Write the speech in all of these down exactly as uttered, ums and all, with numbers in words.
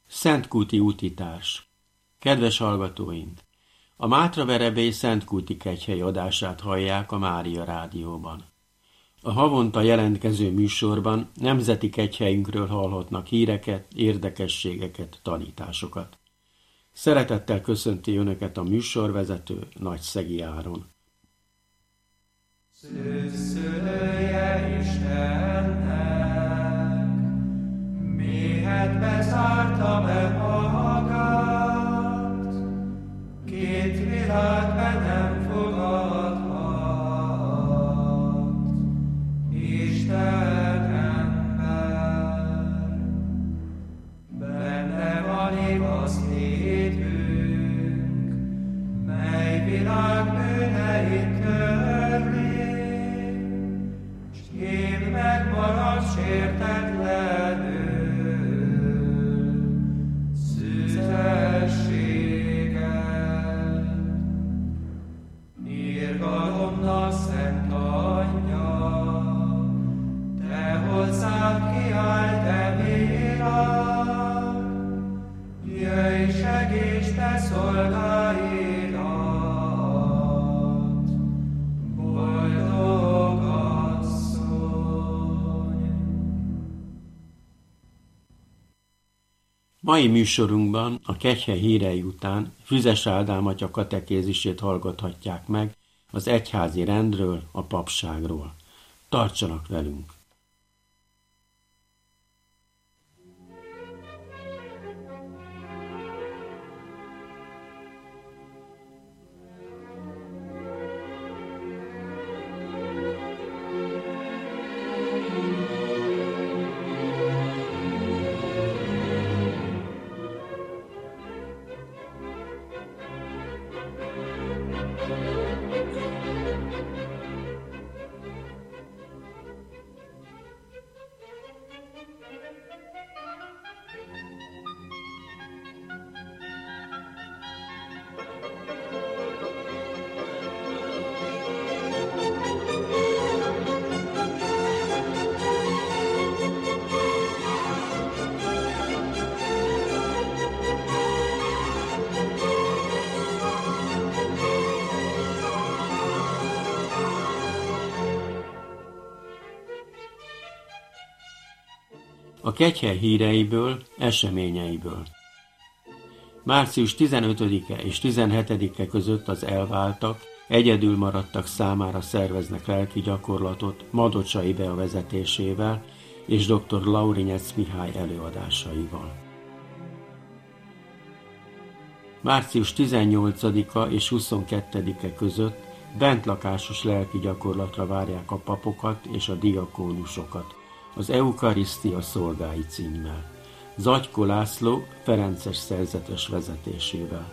Szentkúti útitárs. Kedves hallgatóink! A Mátraverebély Szentkúti kegyhely adását hallják a Mária Rádióban. A havonta jelentkező műsorban nemzeti kegyhelyünkről hallhatnak híreket, érdekességeket, tanításokat. Szeretettel köszönti Önöket a műsorvezető Nagyszegi Áron. Szőszője Istennek, méhedbe zárta be magát, két világbe nem fogadhat, Isten ember. Benne van igaz hitünk, mely világ bűneit törli, s én megmarad sértetlenül szüzességgel. Irgalomnak szent anyja, te hozzád kiáll, te világ, jöjj, segíts te szolgáidat, boldog asszony. Mai műsorunkban a kegyhely hírei után Füzes Ádám atya katekézisét hallgathatják meg az egyházi rendről, a papságról. Tartsanak velünk! A kegyhely híreiből, eseményeiből. március tizenötödike és tizenhetedike között az elváltak, egyedül maradtak számára szerveznek lelki gyakorlatot Madocsai Bea vezetésével és dr. Laurinyec Mihály előadásaival. március tizennyolcadika és huszonkettedike között bentlakásos lelki gyakorlatra várják a papokat és a diakónusokat az Eukarisztia szolgái címmel, Zagyko László ferences szerzetes vezetésével.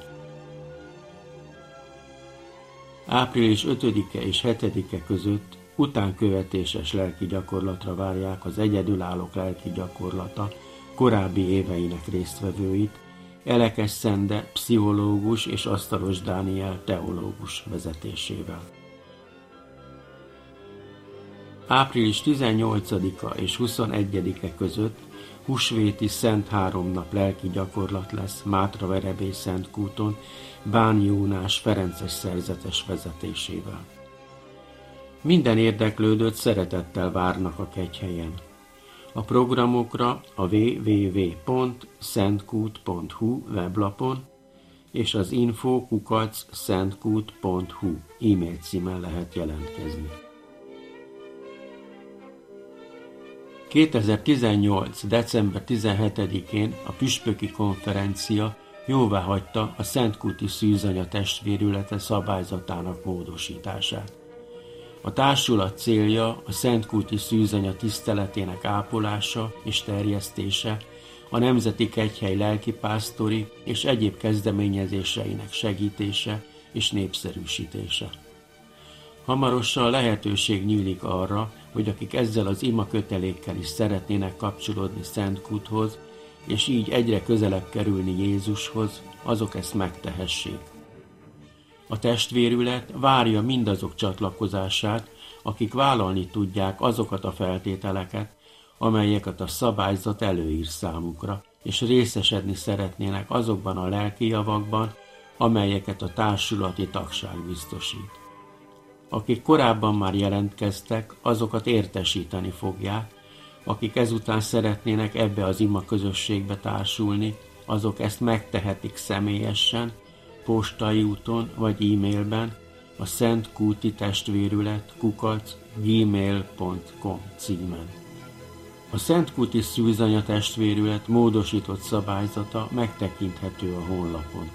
április ötödike és hetedike között utánkövetéses lelki gyakorlatra várják az egyedülállók lelki gyakorlata korábbi éveinek résztvevőit, Elekes Szende pszichológus és Asztalos Dániel teológus vezetésével. április tizennyolcadika és huszonegyedike között húsvéti Szent Háromnap lelki gyakorlat lesz Mátraverebély Szentkúton Bán Jónás ferences szerzetes vezetésével. Minden érdeklődőt szeretettel várnak a kegyhelyen. A programokra a double-u double-u double-u pont szentkút pont hu weblapon és az info kukac szentkút pont hu e-mail címen lehet jelentkezni. kétezer-tizennyolc. december tizenhetedikén a püspöki konferencia jóváhagyta a Szentkúti Szűzanya testvérülete szabályzatának módosítását. A társulat célja a Szentkúti Szűzanya tiszteletének ápolása és terjesztése, a Nemzeti Kegyhely lelkipásztori és egyéb kezdeményezéseinek segítése és népszerűsítése. Hamarosan lehetőség nyílik arra, hogy akik ezzel az imakötelékkel is szeretnének kapcsolódni Szentkúthoz, és így egyre közelebb kerülni Jézushoz, azok ezt megtehessék. A testvérület várja mindazok csatlakozását, akik vállalni tudják azokat a feltételeket, amelyeket a szabályzat előír számukra, és részesedni szeretnének azokban a lelki javakban, amelyeket a társulati tagság biztosít. Akik korábban már jelentkeztek, azokat értesíteni fogják, akik ezután szeretnének ebbe az ima közösségbe társulni, azok ezt megtehetik személyesen, postai úton vagy e-mailben a Szent Kúti Testvérület kukac gmail pont com címen. A Szent Kúti Szűzanya Testvérület módosított szabályzata megtekinthető a honlapon.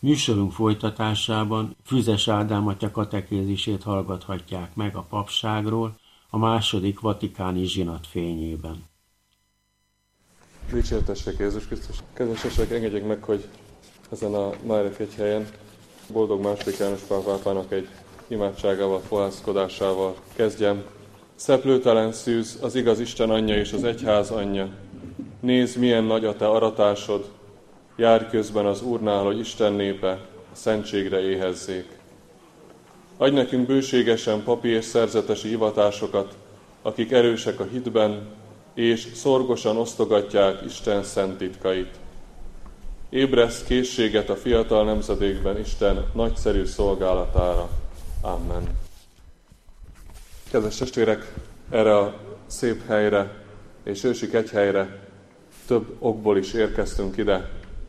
Műsorunk folytatásában Füzes Ádám atya katekézisét hallgathatják meg a papságról a második vatikáni zsinat fényében. Dicsértessék Jézus Krisztus! Kedves testvérek, engedjék meg, hogy ezen a Májref egyhelyen boldog második János Pál pápának egy imádságával, fohászkodásával kezdjem. Szeplőtelen szűz, az igaz Isten anyja és az egyház anyja. Nézd, milyen nagy a te aratásod, járj közben az Úrnál, hogy Isten népe a szentségre éhezzék. Adj nekünk bőségesen papi és szerzetesi hivatásokat, akik erősek a hitben, és szorgosan osztogatják Isten szent titkait. Ébreszd készséget a fiatal nemzedékben Isten nagyszerű szolgálatára. Amen. Kedves testvérek, erre a szép helyre és ősi kegyhelyre több okból is érkeztünk ide.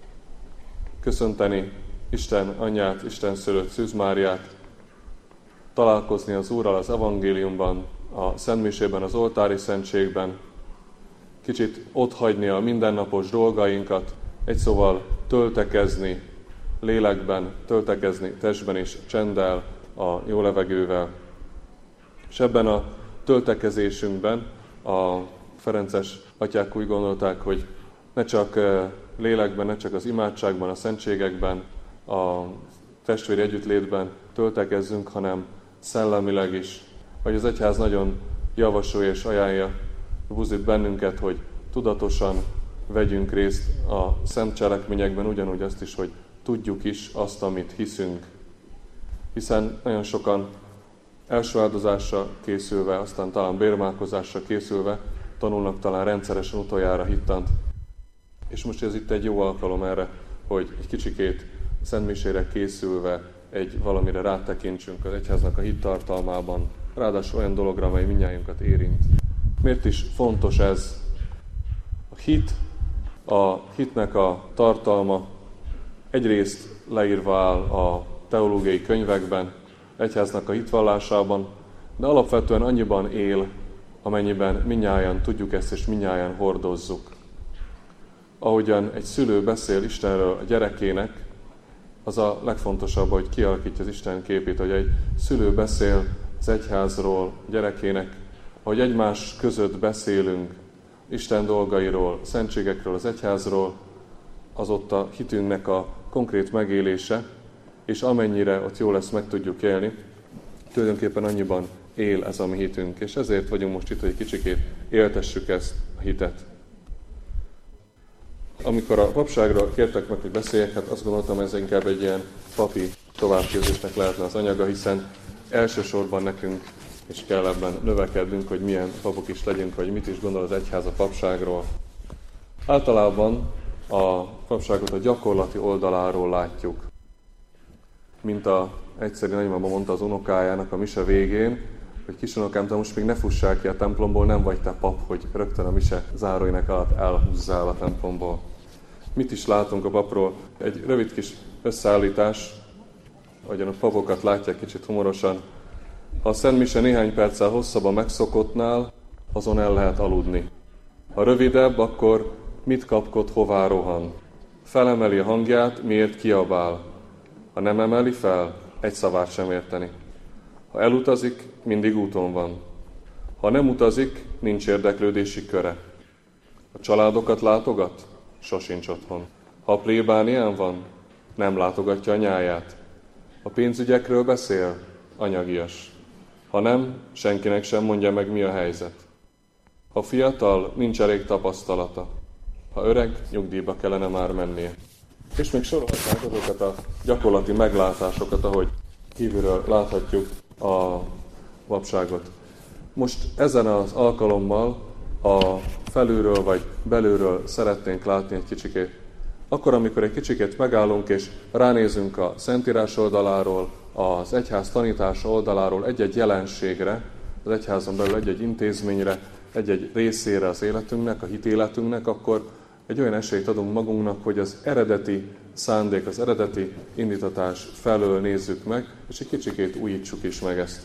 Köszönteni Isten anyját, Isten szülött Szűz Máriát, találkozni az Úrral az evangéliumban, a szentmisében, az oltári szentségben, kicsit otthagyni a mindennapos dolgainkat, egy szóval töltekezni lélekben, töltekezni testben és csenddel, a jó levegővel. És ebben a töltekezésünkben a ferences atyák úgy gondolták, hogy ne csak lélekben, ne csak az imádságban, a szentségekben, a testvéri együttlétben töltekezzünk, hanem szellemileg is. Hogy az egyház nagyon javasolja és ajánlja, buzdít bennünket, hogy tudatosan vegyünk részt a szent cselekményekben, ugyanúgy azt is, hogy tudjuk is azt, amit hiszünk. Hiszen nagyon sokan első áldozásra készülve, aztán talán bérmálkozásra készülve tanulnak talán rendszeresen utoljára hittant. És most ez itt egy jó alkalom erre, hogy egy kicsikét szentmisére készülve egy valamire rátekintsünk az egyháznak a hittartalmában, ráadásul olyan dologra, amely mindnyájunkat érint. Miért is fontos ez? A hit, a hitnek a tartalma egyrészt leírva áll a teológiai könyvekben, egyháznak a hitvallásában, de alapvetően annyiban él, amennyiben mindnyájan tudjuk ezt és mindnyájan hordozzuk. Ahogyan egy szülő beszél Istenről a gyerekének, az a legfontosabb, hogy kialakítja az Isten képét, hogy egy szülő beszél az egyházról a gyerekének, ahogy egymás között beszélünk Isten dolgairól, szentségekről, az egyházról, az ott a hitünknek a konkrét megélése, és amennyire ott jól ezt meg tudjuk élni, tulajdonképpen annyiban él ez a mi hitünk, és ezért vagyunk most itt, hogy egy kicsikét éltessük ezt a hitet. Amikor a papságról kértek meg, hogy beszéljek, hát azt gondoltam, ez inkább egy ilyen papi továbbképzésnek lehetne az anyaga, hiszen elsősorban nekünk is kell ebben növekednünk, hogy milyen papok is legyünk, vagy mit is gondol az egyház a papságról. Általában a papságot a gyakorlati oldaláról látjuk. Mint a egyszerű nagymama mondta az unokájának a mise végén, hogy kisunokám, te most még ne fussál ki a templomból, nem vagy te pap, hogy rögtön a mise záróinek alatt elhúzzál a templomból. Mit is látunk a papról? Egy rövid kis összeállítás, ahogyan a papokat látják kicsit humorosan. Ha a szent mise néhány perccel hosszabb a megszokottnál, azon el lehet aludni. Ha rövidebb, akkor mit kapkod, hová rohan? Felemeli a hangját, miért kiabál? Ha nem emeli fel, egy szavát sem érteni. Ha elutazik, mindig úton van. Ha nem utazik, nincs érdeklődési köre. A családokat látogat? Sosincs otthon. Ha a plébánián van? Nem látogatja anyáját. A pénzügyekről beszél? Anyagias. Ha nem, senkinek sem mondja meg, mi a helyzet. Ha fiatal, nincs elég tapasztalata. Ha öreg, nyugdíjba kellene már mennie. És még sorolhatnánk azokat a gyakorlati meglátásokat, ahogy kívülről láthatjuk a papságot. Most ezen az alkalommal a felülről vagy belülről szeretnénk látni egy kicsikét. Akkor, amikor egy kicsikét megállunk és ránézünk a Szentírás oldaláról, az egyház tanítása oldaláról egy-egy jelenségre, az egyházon belül egy-egy intézményre, egy-egy részére az életünknek, a hitéletünknek, akkor egy olyan esélyt adunk magunknak, hogy az eredeti szándék, az eredeti indítatás felől nézzük meg, és egy kicsikét újítsuk is meg ezt.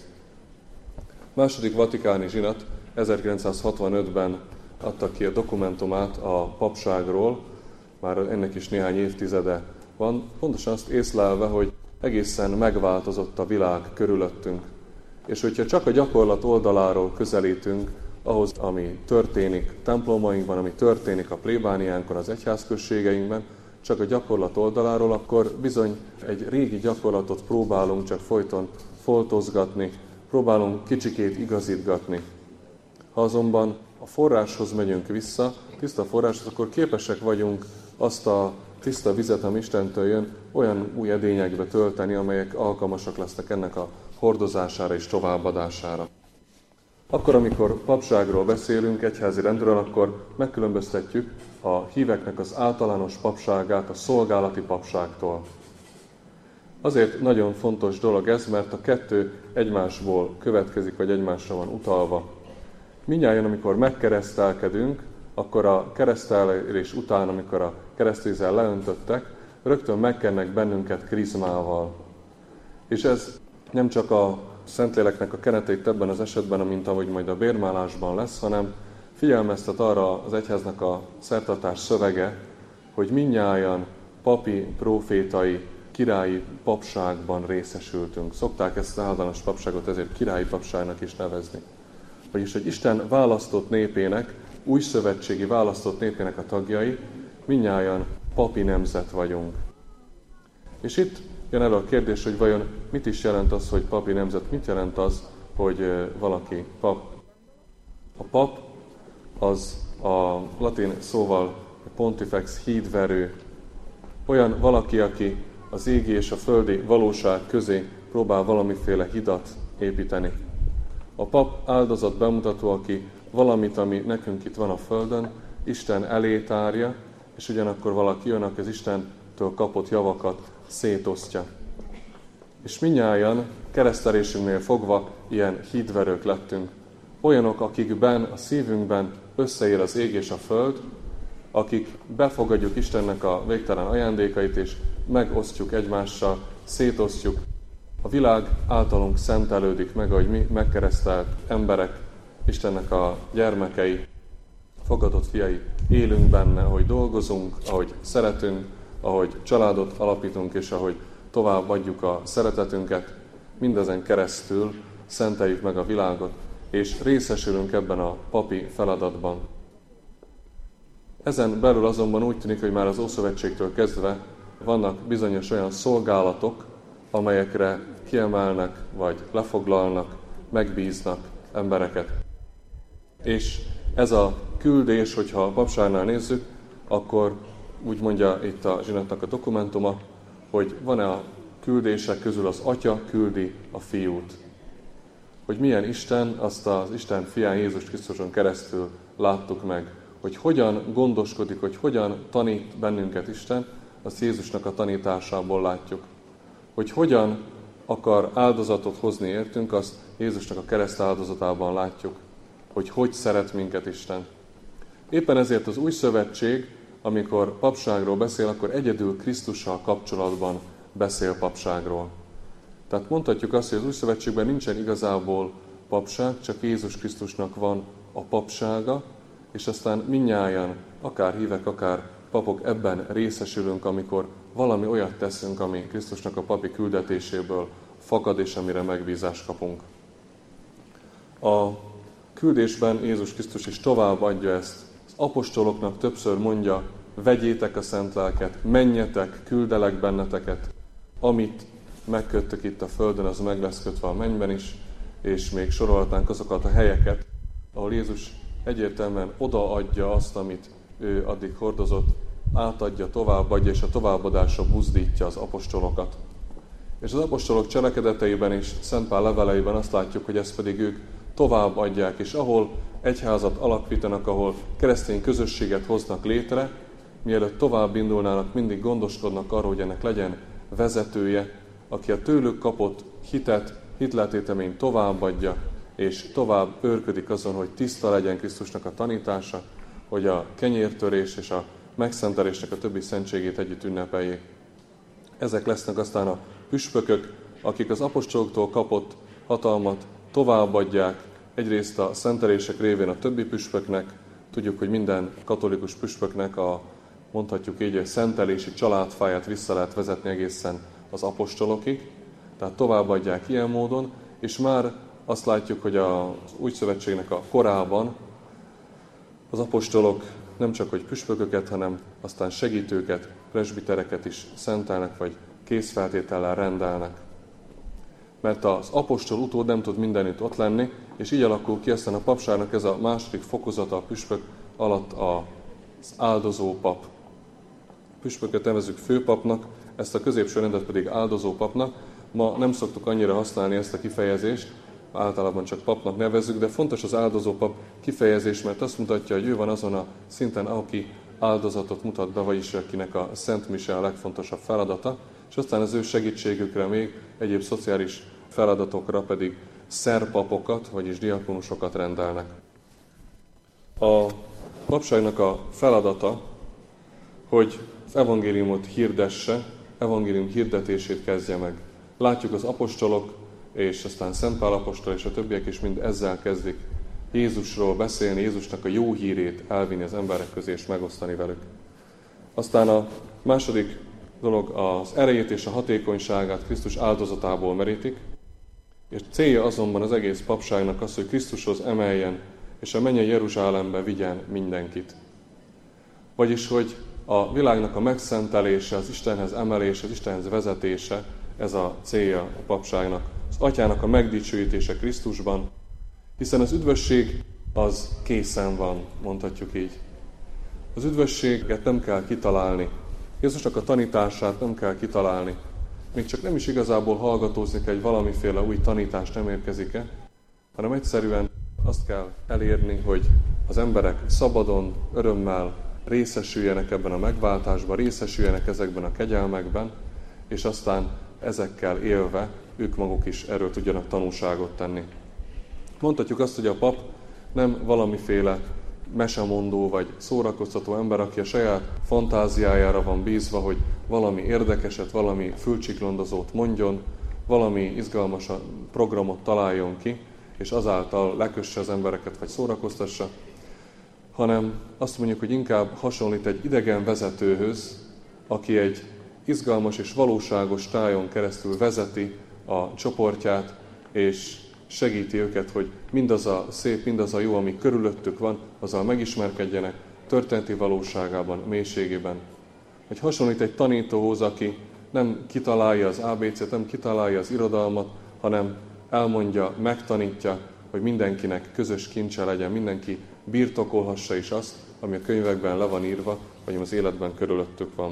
Második vatikáni zsinat ezerkilencszázhatvanötben adta ki a dokumentumát a papságról, már ennek is néhány évtizede van, pontosan azt észlelve, hogy egészen megváltozott a világ körülöttünk. És hogyha csak a gyakorlat oldaláról közelítünk ahhoz, ami történik templomainkban, ami történik a plébániánkon, az egyházközségeinkben, csak a gyakorlat oldaláról, akkor bizony egy régi gyakorlatot próbálunk csak folyton foltozgatni, próbálunk kicsikét igazítgatni. Ha azonban a forráshoz megyünk vissza, tiszta forráshoz, akkor képesek vagyunk azt a tiszta vizet, ami Istentől jön, olyan új edényekbe tölteni, amelyek alkalmasak lesznek ennek a hordozására és továbbadására. Akkor, amikor papságról beszélünk, egyházi rendről, akkor megkülönböztetjük a híveknek az általános papságát a szolgálati papságtól. Azért nagyon fontos dolog ez, mert a kettő egymásból következik, vagy egymásra van utalva. Mindnyájan, amikor megkeresztelkedünk, akkor a keresztelés után, amikor a keresztvízzel leöntöttek, rögtön megkennek bennünket krizmával. És ez nem csak a Szentléleknek a kenetét ebben az esetben, mint ahogy majd a bérmálásban lesz, hanem figyelmeztet arra az egyháznak a szertartás szövege, hogy mindnyájan papi, prófétai, királyi papságban részesültünk. Szokták ezt az általános papságot ezért királyi papságnak is nevezni. Vagyis, hogy Isten választott népének, új szövetségi választott népének a tagjai, mindnyájan papi nemzet vagyunk. És itt jön elő a kérdés, hogy vajon mit is jelent az, hogy papi nemzet, mit jelent az, hogy valaki pap. A pap az a latin szóval pontifex, hídverő, olyan valaki, aki az égi és a földi valóság közé próbál valamiféle hidat építeni. A pap áldozat bemutató, aki valamit, ami nekünk itt van a földön, Isten elé tárja, és ugyanakkor valaki jön, aki az Istentől kapott javakat szétosztja. És mindnyájan keresztelésünknél fogva ilyen hídverők lettünk. Olyanok, akikben, a szívünkben összeér az ég és a föld, akik befogadjuk Istennek a végtelen ajándékait, és megosztjuk egymással, szétosztjuk. A világ általunk szentelődik meg, ahogy mi megkeresztelt emberek, Istennek a gyermekei, fogadott fiai, élünk benne, ahogy dolgozunk, ahogy szeretünk, ahogy családot alapítunk, és ahogy tovább adjuk a szeretetünket, mindezen keresztül szenteljük meg a világot, és részesülünk ebben a papi feladatban. Ezen belül azonban úgy tűnik, hogy már az Ószövetségtől kezdve vannak bizonyos olyan szolgálatok, amelyekre kiemelnek, vagy lefoglalnak, megbíznak embereket. És ez a küldés, hogyha a papságnál nézzük, akkor úgy mondja itt a zsinatnak a dokumentuma, hogy van-e a küldések közül az Atya küldi a Fiút. Hogy milyen Isten, azt az Isten fián Jézus Krisztuson keresztül láttuk meg. Hogy hogyan gondoskodik, hogy hogyan tanít bennünket Isten, azt Jézusnak a tanításából látjuk. Hogy hogyan akar áldozatot hozni értünk, azt Jézusnak a kereszt áldozatában látjuk. Hogy hogy szeret minket Isten. Éppen ezért az új szövetség, amikor papságról beszél, akkor egyedül Krisztussal kapcsolatban beszél papságról. Tehát mondhatjuk azt, hogy az új szövetségben nincsen igazából papság, csak Jézus Krisztusnak van a papsága, és aztán mindnyájan, akár hívek, akár papok ebben részesülünk, amikor valami olyat teszünk, ami Krisztusnak a papi küldetéséből fakad, és amire megbízást kapunk. A küldésben Jézus Krisztus is tovább adja ezt. Az apostoloknak többször mondja, vegyétek a szent lelket, menjetek, küldelek benneteket, amit megköttök itt a földön, az meg lesz kötve a mennyben is, és még sorolhatnánk azokat a helyeket, ahol Jézus egyértelműen odaadja azt, amit ő addig hordozott, átadja, továbbadja, és a továbbadásra buzdítja az apostolokat. És az apostolok cselekedeteiben és Szent Pál leveleiben azt látjuk, hogy ezt pedig ők továbbadják, és ahol egyházat alapítanak, ahol keresztény közösséget hoznak létre, mielőtt tovább indulnának, mindig gondoskodnak arról, hogy ennek legyen vezetője, aki a tőlük kapott hitet, hitleltéteményt továbbadja, és tovább őrködik azon, hogy tiszta legyen Krisztusnak a tanítása, hogy a kenyértörés és a megszentelésnek a többi szentségét együtt ünnepeljék. Ezek lesznek aztán a püspökök, akik az apostoloktól kapott hatalmat továbbadják, egyrészt a szentelések révén a többi püspöknek, tudjuk, hogy minden katolikus püspöknek a mondhatjuk így, hogy szentelési családfáját vissza lehet vezetni egészen az apostolokig, tehát továbbadják ilyen módon, és már azt látjuk, hogy az új szövetségnek a korában az apostolok nem csak hogy püspököket, hanem aztán segítőket, presbitereket is szentelnek, vagy készfeltétellel rendelnek. Mert az apostol utód nem tud mindenütt ott lenni, és így alakul ki aztán a papságnak ez a második fokozata a püspök alatt az áldozó pap. A püspököt nevezzük főpapnak, ezt a középső rendet pedig áldozó papnak. Ma nem szoktuk annyira használni ezt a kifejezést, általában csak papnak nevezzük, de fontos az áldozó pap kifejezés, mert azt mutatja, hogy ő van azon a szinten, aki áldozatot mutat be, vagyis akinek a Szent Mise a legfontosabb feladata, és aztán az ő segítségükre még egyéb szociális feladatokra pedig szerpapokat, vagyis diakonusokat rendelnek. A papságnak a feladata, hogy az evangéliumot hirdesse, evangélium hirdetését kezdje meg. Látjuk az apostolok, és aztán Szent Pál apostol és a többiek is mind ezzel kezdik Jézusról beszélni, Jézusnak a jó hírét elvinni az emberek közé és megosztani velük. Aztán a második dolog az erejét és a hatékonyságát Krisztus áldozatából merítik, és célja azonban az egész papságnak az, hogy Krisztushoz emeljen, és a mennyei Jeruzsálembe vigyen mindenkit. Vagyis, hogy a világnak a megszentelése, az Istenhez emelése, az Istenhez vezetése, ez a célja a papságnak. Az Atyának a megdicsőítése Krisztusban, hiszen az üdvösség az készen van, mondhatjuk így. Az üdvösséget nem kell kitalálni. Jézusnak a tanítását nem kell kitalálni. Még csak nem is igazából hallgatózni kell, hogy valamiféle új tanítás nem érkezik-e, hanem egyszerűen azt kell elérni, hogy az emberek szabadon, örömmel részesüljenek ebben a megváltásban, részesüljenek ezekben a kegyelmekben, és aztán ezekkel élve ők maguk is erről tudjanak tanúságot tenni. Mondhatjuk azt, hogy a pap nem valamiféle mesemondó vagy szórakoztató ember, aki a saját fantáziájára van bízva, hogy valami érdekeset, valami fülcsiklondozót mondjon, valami izgalmas programot találjon ki, és azáltal lekösse az embereket, vagy szórakoztassa, hanem azt mondjuk, hogy inkább hasonlít egy idegen vezetőhöz, aki egy izgalmas és valóságos tájon keresztül vezeti a csoportját, és segíti őket, hogy mindaz a szép, mindaz a jó, ami körülöttük van, azzal megismerkedjenek történeti valóságában, mélységében. Hogy hasonlít egy tanítóhoz, aki nem kitalálja az á bé cét, nem kitalálja az irodalmat, hanem elmondja, megtanítja, hogy mindenkinek közös kincse legyen, mindenki birtokolhassa is azt, ami a könyvekben le van írva, vagy az életben körülöttük van.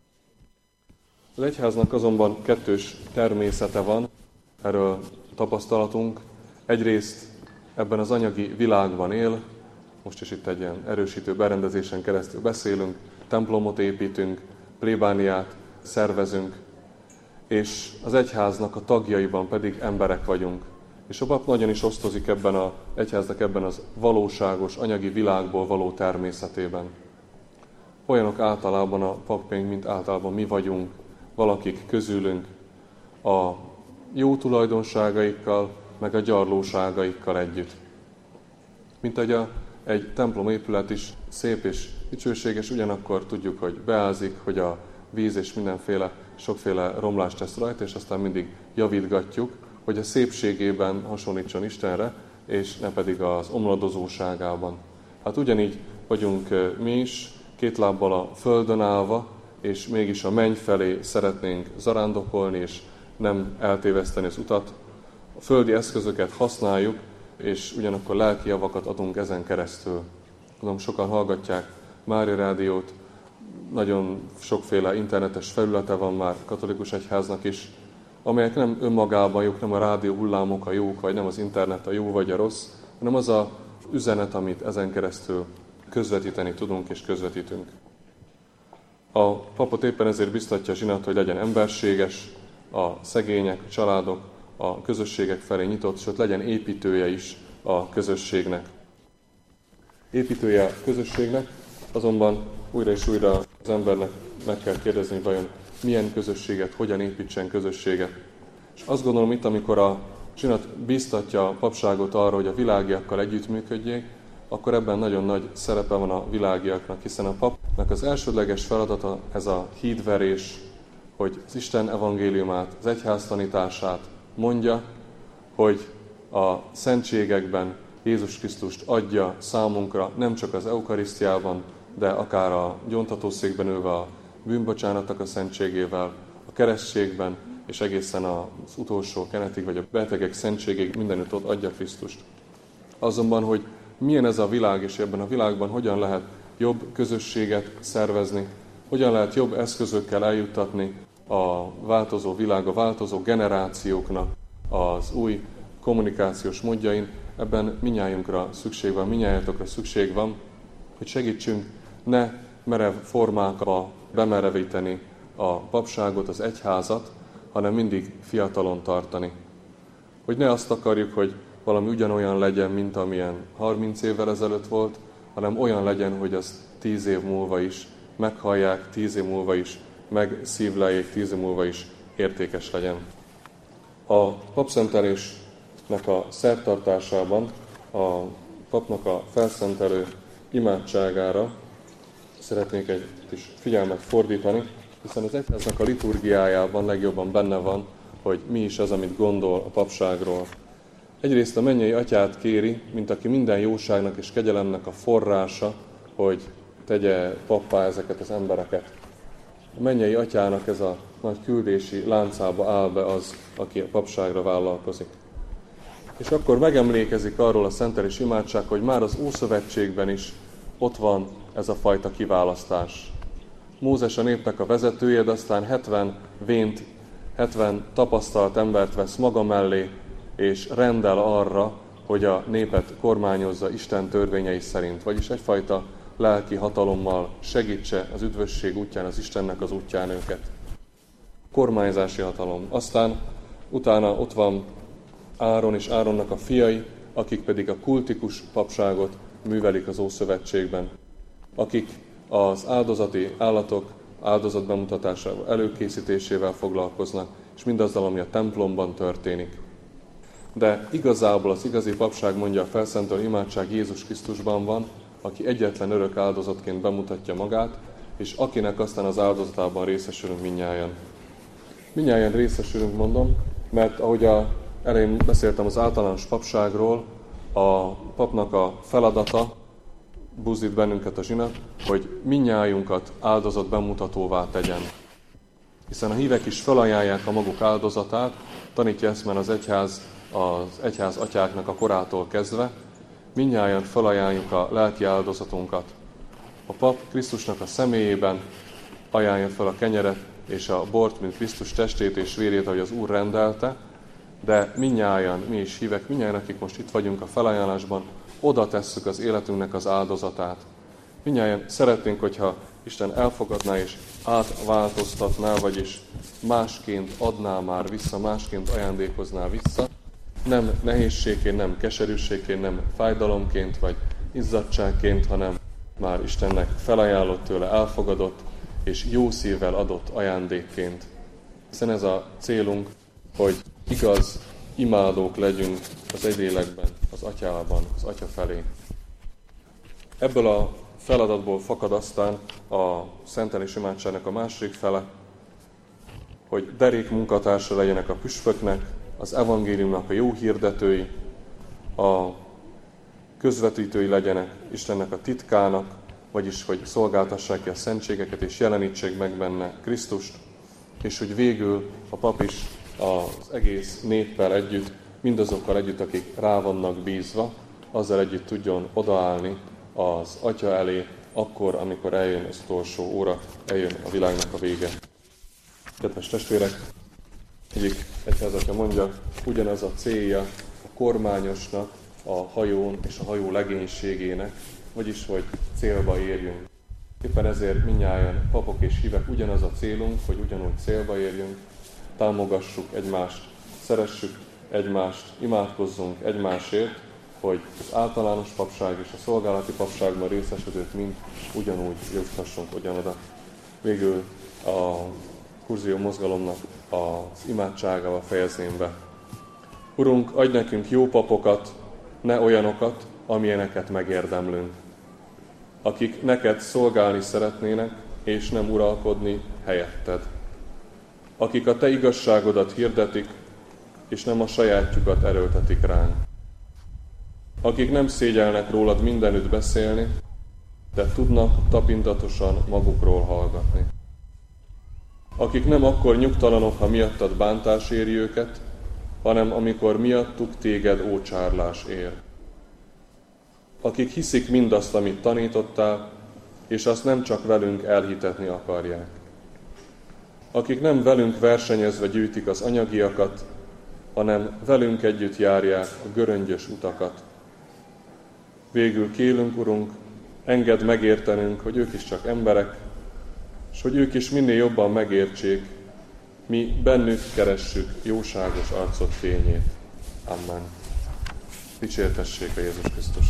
Az egyháznak azonban kettős természete van, erről tapasztalatunk. Egyrészt ebben az anyagi világban él, most is itt egy ilyen erősítő berendezésen keresztül beszélünk, templomot építünk, plébániát szervezünk, és az egyháznak a tagjaiban pedig emberek vagyunk. És a pap nagyon is osztozik ebben az egyháznak ebben az valóságos, anyagi világból való természetében. Olyanok általában a papjaink, mint általában mi vagyunk, valakik közülünk a jó tulajdonságaikkal, meg a gyarlóságaikkal együtt. Mint ahogy a, egy templom épület is szép és dicsőséges, ugyanakkor tudjuk, hogy beázik, hogy a víz és mindenféle, sokféle romlást tesz rajta, és aztán mindig javítgatjuk, hogy a szépségében hasonlítson Istenre, és ne pedig az omladozóságában. Hát ugyanígy vagyunk mi is, két lábbal a földön állva, és mégis a menny felé szeretnénk zarándokolni, és nem eltéveszteni az utat. A földi eszközöket használjuk, és ugyanakkor lelki javakat adunk ezen keresztül. Tudom, sokan hallgatják Mária Rádiót, nagyon sokféle internetes felülete van már katolikus egyháznak is, amelyek nem önmagában jók, nem a rádió hullámok a jók, vagy nem az internet a jó vagy a rossz, hanem az a üzenet, amit ezen keresztül közvetíteni tudunk és közvetítünk. A papot éppen ezért biztatja a zsinat, hogy legyen emberséges, a szegények, a családok, a közösségek felé nyitott, sőt legyen építője is a közösségnek. Építője a közösségnek, azonban újra és újra az embernek meg kell kérdezni, vajon milyen közösséget, hogyan építsen közösséget. És azt gondolom itt, amikor a zsinat biztatja a papságot arra, hogy a világiakkal együttműködjék, akkor ebben nagyon nagy szerepe van a világiaknak, hiszen a papnak az elsődleges feladata ez a hídverés, hogy az Isten evangéliumát, az egyház tanítását mondja, hogy a szentségekben Jézus Krisztust adja számunkra, nem csak az eukarisztiában, de akár a gyóntatószékben ülve a bűnbocsánatnak a szentségével, a keresztségben, és egészen az utolsó kenetig, vagy a betegek szentségéig mindenütt ott adja Krisztust. Azonban, hogy milyen ez a világ, és ebben a világban hogyan lehet jobb közösséget szervezni, hogyan lehet jobb eszközökkel eljuttatni a változó világ, a változó generációknak az új kommunikációs módjain, ebben minnyájunkra szükség van, minnyájátokra szükség van, hogy segítsünk ne merev formákba bemerevíteni a papságot, az egyházat, hanem mindig fiatalon tartani. Hogy ne azt akarjuk, hogy valami ugyanolyan legyen, mint amilyen harminc évvel ezelőtt volt, hanem olyan legyen, hogy azt tíz év múlva is meghallják, tíz év múlva is megszívleljék, tíz év múlva is értékes legyen. A papszentelésnek a szertartásában a papnak a felszentelő imádságára szeretnék egy kis figyelmet fordítani, hiszen az egyháznak a liturgiájában legjobban benne van, hogy mi is az, amit gondol a papságról. Egyrészt a mennyei atyát kéri, mint aki minden jóságnak és kegyelemnek a forrása, hogy tegye pappá ezeket az embereket. A mennyei atyának ez a nagy küldési láncába áll be az, aki a papságra vállalkozik. És akkor megemlékezik arról a szentelés imádság, hogy már az Ószövetségben is ott van ez a fajta kiválasztás. Mózes a népnek a vezetője, de aztán hetven vént, hetven tapasztalt embert vesz maga mellé, és rendel arra, hogy a népet kormányozza Isten törvényei szerint, vagyis egyfajta lelki hatalommal segítse az üdvösség útján, az Istennek az útján őket. Kormányzási hatalom. Aztán utána ott van Áron és Áronnak a fiai, akik pedig a kultikus papságot művelik az Ószövetségben, akik az áldozati állatok áldozat bemutatásával, előkészítésével foglalkoznak, és mindazzal, ami a templomban történik. De igazából az igazi papság, mondja a felszentelő imádság, Jézus Krisztusban van, aki egyetlen örök áldozatként bemutatja magát, és akinek aztán az áldozatában részesülünk mindnyájan. Mindnyájan részesülünk, mondom, mert ahogy a elején beszéltem az általános papságról, a papnak a feladata, buzdít bennünket a zsinat, hogy mindnyájunkat áldozat bemutatóvá tegyen. Hiszen a hívek is felajánlják a maguk áldozatát, tanítja ezt már az egyház, az egyház atyáknak a korától kezdve, mindnyájan felajánljuk a lelki áldozatunkat. A pap Krisztusnak a személyében ajánlja fel a kenyeret és a bort, mint Krisztus testét és vérét, ahogy az Úr rendelte, de mindnyájan, mi is hívek, mindnyájan, akik most itt vagyunk a felajánlásban, oda tesszük az életünknek az áldozatát. Mindnyájan szeretnénk, hogyha Isten elfogadná és átváltoztatná, vagyis másként adná már vissza, másként ajándékozná vissza, nem nehézségként, nem keserűségként, nem fájdalomként vagy izzadságként, hanem már Istennek felajánlott tőle, elfogadott és jó szívvel adott ajándékként. Hiszen ez a célunk, hogy igaz imádók legyünk az egylélekben, az Atyában, az Atya felé. Ebből a feladatból fakad aztán a szentelés imádságnak a második fele, hogy derék munkatársa legyenek a püspöknek, az evangéliumnak a jó hirdetői, a közvetítői legyenek Istennek a titkának, vagyis hogy szolgáltassák ki a szentségeket és jelenítsék meg benne Krisztust, és hogy végül a pap is az egész néppel együtt, mindazokkal együtt, akik rá vannak bízva, azzal együtt tudjon odaállni az Atya elé, akkor, amikor eljön az utolsó óra, eljön a világnak a vége. Kedves testvérek, egyik egyházatja mondja, ugyanaz a célja a kormányosnak, a hajón és a hajó legénységének, vagyis, hogy célba érjünk. Éppen ezért mindnyájan papok és hívek ugyanaz a célunk, hogy ugyanúgy célba érjünk, támogassuk egymást, szeressük egymást, imádkozzunk egymásért, hogy az általános papság és a szolgálati papságban részesülők mind ugyanúgy juthassunk ugyanoda. Végül a kurzió mozgalomnak az imádságával fejezném be. Urunk, adj nekünk jó papokat, ne olyanokat, amilyeneket megérdemlünk. Akik neked szolgálni szeretnének, és nem uralkodni helyetted. Akik a te igazságodat hirdetik, és nem a sajátjukat erőltetik ránk. Akik nem szégyelnek rólad mindenütt beszélni, de tudnak tapintatosan magukról hallgatni. Akik nem akkor nyugtalanok, ha miattad bántás éri őket, hanem amikor miattuk téged ócsárlás ér. Akik hiszik mindazt, amit tanítottál, és azt nem csak velünk elhitetni akarják. Akik nem velünk versenyezve gyűjtik az anyagiakat, hanem velünk együtt járják a göröngyös utakat. Végül kérünk, Urunk, engedd megértenünk, hogy ők is csak emberek, és hogy ők is minél jobban megértsék, mi bennük keressük jóságos arcod fényét. Amen. Dicsértessék a Jézus Krisztus.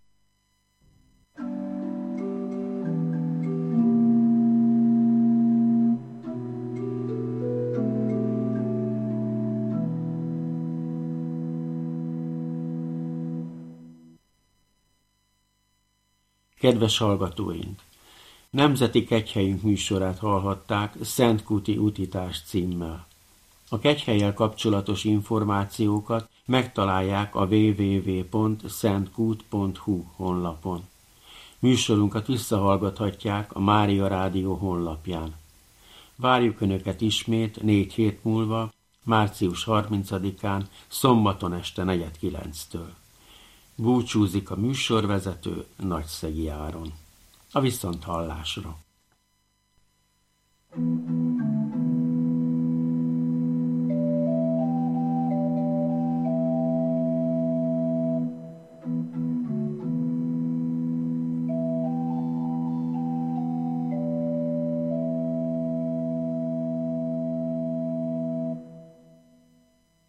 Kedves hallgatóink! Nemzeti Kegyhelyünk műsorát hallhatták Szentkúti Utitás címmel. A kegyhellyel kapcsolatos információkat megtalálják a double-u double-u double-u pont szentkút pont hu honlapon. Műsorunkat visszahallgathatják a Mária Rádió honlapján. Várjuk Önöket ismét négy hét múlva, március harmincadikán, szombaton este negyed kilenctől. Búcsúzik a műsorvezető Nagyszegi Áron. A viszonthallásra.